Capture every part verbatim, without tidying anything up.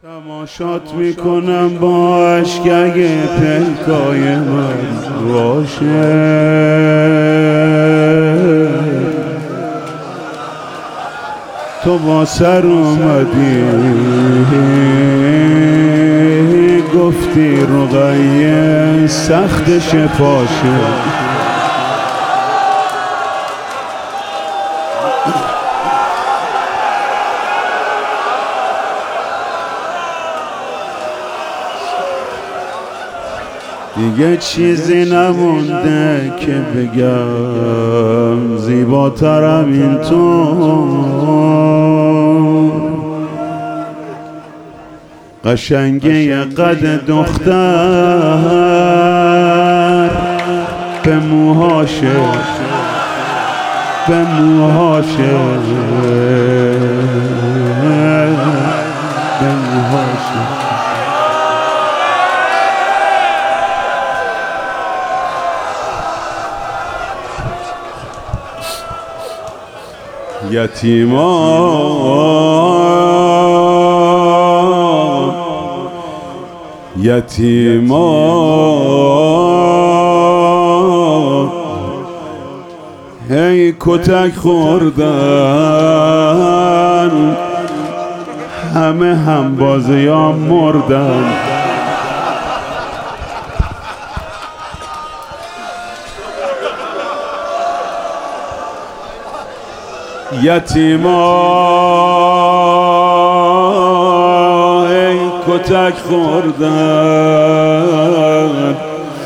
تماشات میکنم با عشق اگه پلکای من باشه، تو با سر اومدی گفتی رقیه سختش پاشه. دیگه چیزی نمونده که بگم زیباترم این تو، قشنگه قد دختر به موهاشه به موهاشه به موهاشه. یتیمان یتیمان هی کتک خوردن، همه هم بازیام مردن. یتیما ای کتک خوردن،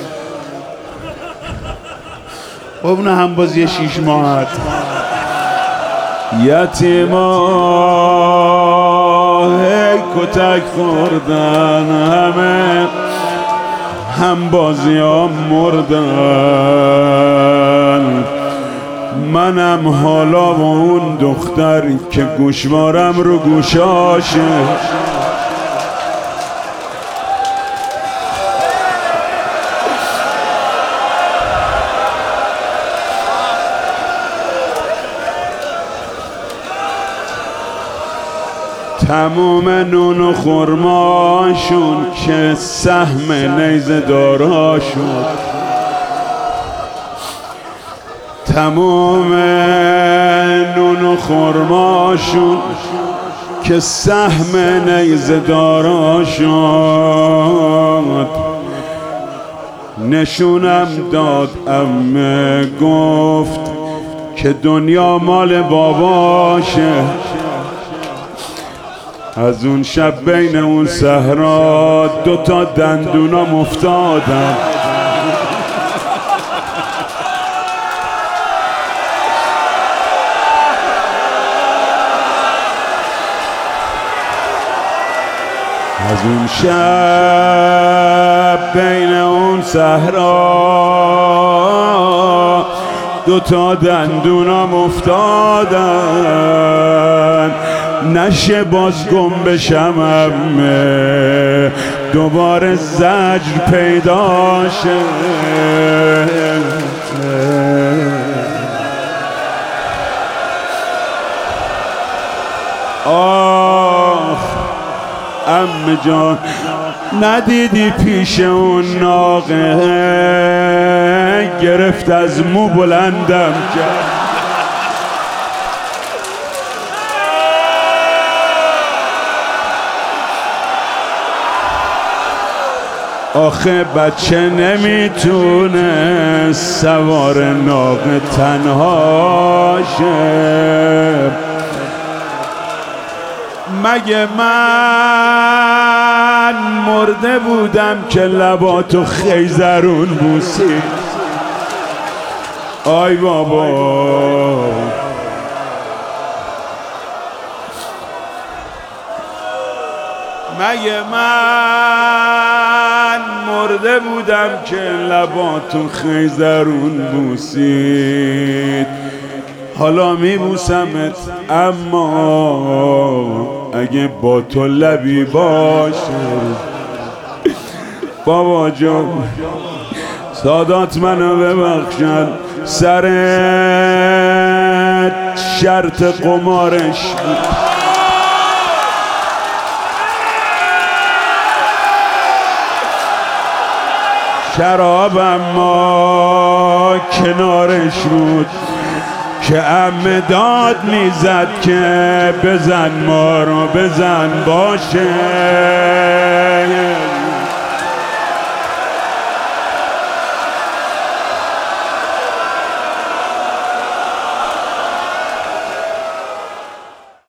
اون هم بازی شیش ماهت. یتیما ای کتک خوردن، همه هم بازی ها مردن. منم حالا با اون دختر که گوشوارم رو گوشاشه، تموم نون و خرماشون که سهم نیزه داراشون، تمام نون و خرماشون که سهم نیزه داراشون، نشونم داد عمه گفت که دنیا مال باباشه. از اون شب بین اون صحرا دوتا دندونام افتادن، از اون شب بین اون صحرا دوتا دندونام افتادن. نشه باز گم بشم عمه، دوباره زجر پیدا شه. آخ عمه جان، ندیدی پیش اون ناقه گرفت از مو بلندم کرد. آخه بچه نمیتونه سوار ناقه تنها شه. مگه من مرده بودم که لباتو خیزرون بوسی؟ آی بابا مگه من مرده بودم که لباتو خیزرون بوسید؟ حالا میبوسمت اما اگه با تو لبی باشه. بابا جان سادات منو ببخشن، سر شرط قمارش شرابم ما کنارش بود که عمه داد میزد که بزن ما رو بزن باشه.